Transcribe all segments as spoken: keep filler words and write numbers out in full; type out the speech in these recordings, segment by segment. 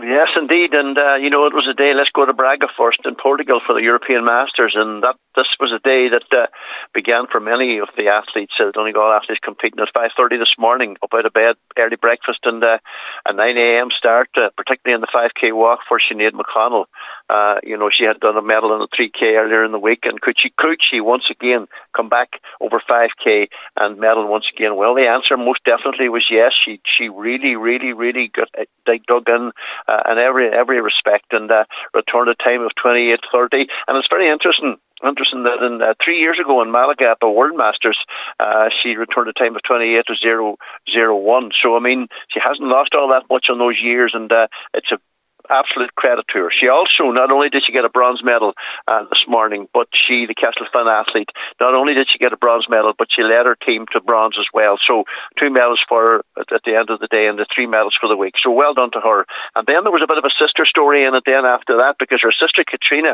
Yes, indeed, and uh, you know, it was a day. Let's go to Braga first in Portugal for the European Masters, and that this was a day that uh, began for many of the athletes, uh, Donegal athletes, competing at five thirty this morning, up out of bed, early breakfast, and uh, a nine a.m. start, uh, particularly in the five k walk for Sinead McConnell. Uh, you know, she had done a medal in the three k earlier in the week, and could she, could she once again come back over five k and medal once again? Well, the answer most definitely was yes. She she really, really, really got uh, dug in uh, in every every respect, and uh, returned a time of twenty-eight thirty. And it's very interesting. Interesting that in, uh, three years ago in Malaga at the World Masters, uh, she returned a time of twenty-eight oh oh one. So, I mean, she hasn't lost all that much on those years, and uh, it's a absolute credit to her. She also, not only did she get a bronze medal uh, this morning, but she, the Castlefin athlete, not only did she get a bronze medal, but she led her team to bronze as well. So two medals for her at, at the end of the day, and the three medals for the week. So well done to her. And then there was a bit of a sister story in it then after that, because her sister Katrina,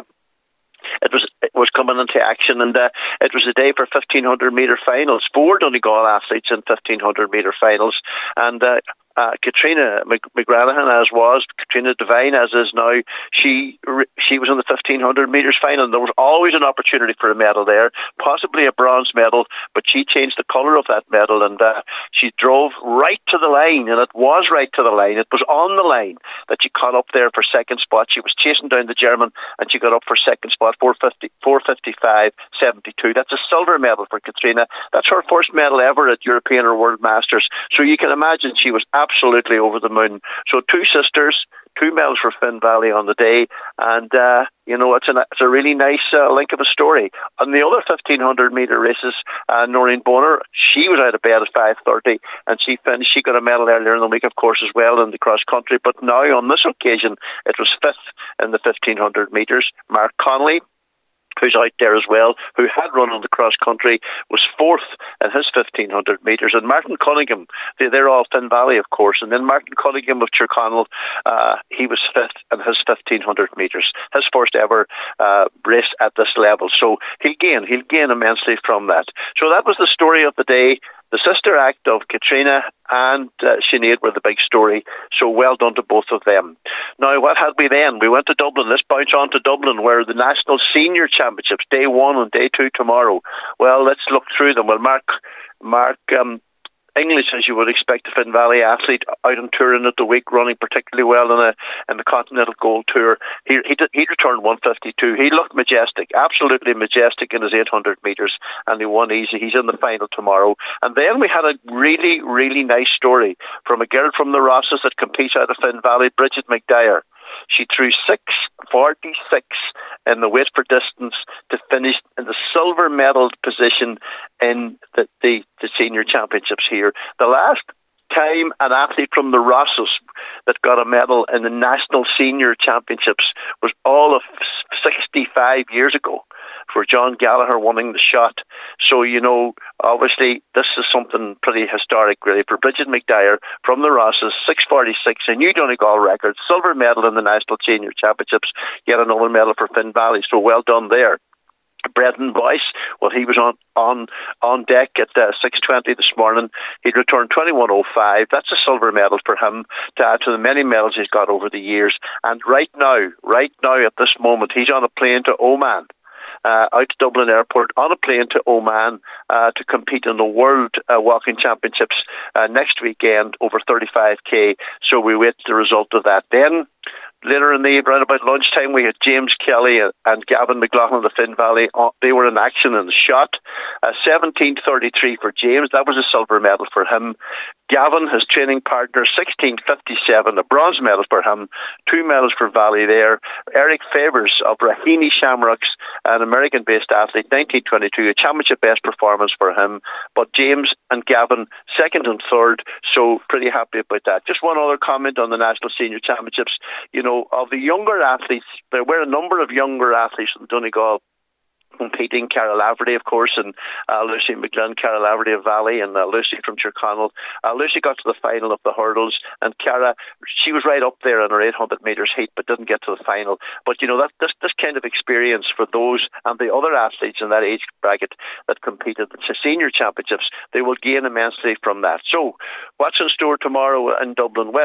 It was it was coming into action, and uh, it was a day for fifteen hundred metre finals. Four Donegal athletes in fifteen hundred metre finals, and uh, uh, Katrina McGranahan, as was Katrina Devine, as is now, she she was in the fifteen hundred metres final. And there was always an opportunity for a medal there, possibly a bronze medal, but she changed the colour of that medal, and uh, she drove right to the line, and it was right to the line. It was on the line that she caught up there for second spot. She was chasing down the German, and she got up for second spot, four fifty-five seventy-two. That's a silver medal for Katrina. That's her first medal ever at European or World Masters. So you can imagine she was absolutely over the moon. So two sisters, two medals for Finn Valley on the day, and uh, you know, it's a, it's a really nice uh, link of a story. On the other fifteen hundred metre races, uh, Noreen Bonner, she was out of bed at five thirty, and she finished, she got a medal earlier in the week, of course, as well in the cross country, but now on this occasion it was fifth in the fifteen hundred metres. Mark Connolly, who's out there as well, who had run on the cross country, was fourth in his fifteen hundred metres. And Martin Cunningham, they, they're all Finn Valley, of course. And then Martin Cunningham of Tyrconnell, uh, he was fifth in his fifteen hundred metres, his first ever uh, race at this level. So he'll gain, he'll gain immensely from that. So that was the story of the day. The sister act of Katrina and uh, Sinead were the big story, so well done to both of them. Now, what had we then? We went to Dublin. Let's bounce on to Dublin, where the National Senior Championships, day one and day two tomorrow. Well, let's look through them. Well, Mark, Mark um, English, as you would expect, a Finn Valley athlete, out on touring at the week, running particularly well in, a, in the Continental Gold Tour. He he, did, he returned one fifty-two. He looked majestic, absolutely majestic in his eight hundred metres, and he won easy. He's in the final tomorrow. And then we had a really, really nice story from a girl from the Rosses that competes out of Finn Valley, Bridget McDyer. She threw six forty-six in the weight for distance to finish in the silver medal position in the, the, the senior championships here. The last time an athlete from the Rosses that got a medal in the national senior championships was all of sixty-five years ago, for John Gallagher winning the shot. So, you know, obviously this is something pretty historic, really, for Bridget McDyer from the Rosses, six forty-six, a new Donegal record, silver medal in the National Senior Championships, yet another medal for Finn Valley, so well done there. Brendan Boyce, well, he was on on on deck at uh, six twenty this morning. He'd returned twenty-one oh five. That's a silver medal for him to add to the many medals he's got over the years. And right now, right now at this moment, he's on a plane to Oman. Uh, out to Dublin Airport on a plane to Oman uh, to compete in the World uh, Walking Championships uh, next weekend over thirty-five k. So we wait the result of that. Then later in the evening, around about lunchtime, we had James Kelly and Gavin McLaughlin of the Finn Valley. They were in action in the shot. Uh, seventeen thirty-three for James. That was a silver medal for him. Gavin, his training partner, sixteen fifty-seven, a bronze medal for him. Two medals for Valley there. Eric Favors of Raheny Shamrocks, an American-based athlete, nineteen twenty-two, a championship best performance for him. But James and Gavin, second and third, so pretty happy about that. Just one other comment on the National Senior Championships. You know, of the younger athletes, there were a number of younger athletes in Donegal competing. Cara Laverty, of course, and uh, Lucy McGlynn, Cara Laverty of Valley, and uh, Lucy from Tyrconnell. Uh, Lucy got to the final of the hurdles, and Cara, she was right up there in her eight hundred metres heat, but didn't get to the final. But, you know, that this, this kind of experience for those and the other athletes in that age bracket that competed in the senior championships, they will gain immensely from that. So, what's in store tomorrow in Dublin? Well,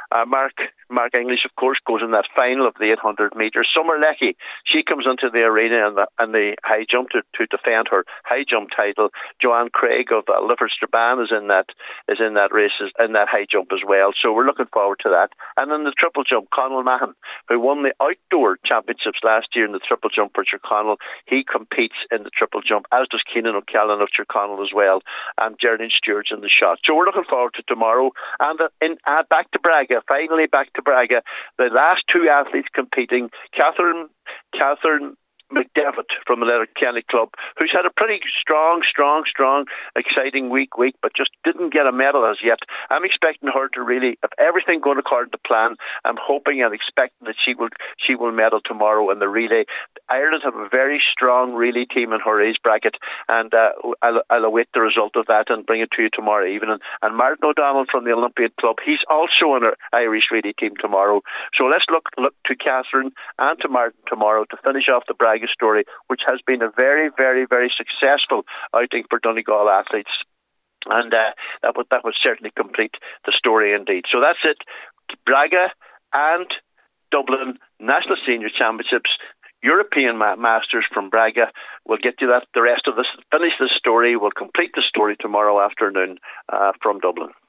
Uh, Mark Mark English, of course, goes in that final of the eight hundred metres. Summer Leckie, she comes into the arena and the, and the high jump to, to defend her high jump title. Joanne Craig of uh, Lifford Strabane is in that is in that race, in that high jump as well. So we're looking forward to that. And then the triple jump, Conall Mahan, who won the outdoor championships last year in the triple jump for Tyrconnell, he competes in the triple jump, as does Keenan O'Callaghan of Tyrconnell as well, and Geraldine Stewart's in the shot. So we're looking forward to tomorrow. And uh, in uh, back to Braga, finally back to Braga, the last two athletes competing, Catherine Catherine McDevitt from the Letterkenny Club, who's had a pretty strong, strong, strong, exciting week, week, but just didn't get a medal as yet. I'm expecting her to really, if everything going according to plan, I'm hoping and expecting that she will she will medal tomorrow in the relay. Ireland have a very strong relay team in her age bracket, and uh, I'll, I'll await the result of that and bring it to you tomorrow evening. And Martin O'Donnell from the Olympiad Club, he's also in our Irish relay team tomorrow. So let's look look to Catherine and to Martin tomorrow to finish off the Braga story, which has been a very, very, very successful outing for Donegal athletes. And uh, that would that would certainly complete the story indeed. So that's it. Braga and Dublin National Senior Championships, European ma- Masters from Braga. We'll get you that. The rest of this, finish this story. We'll complete the story tomorrow afternoon uh, from Dublin.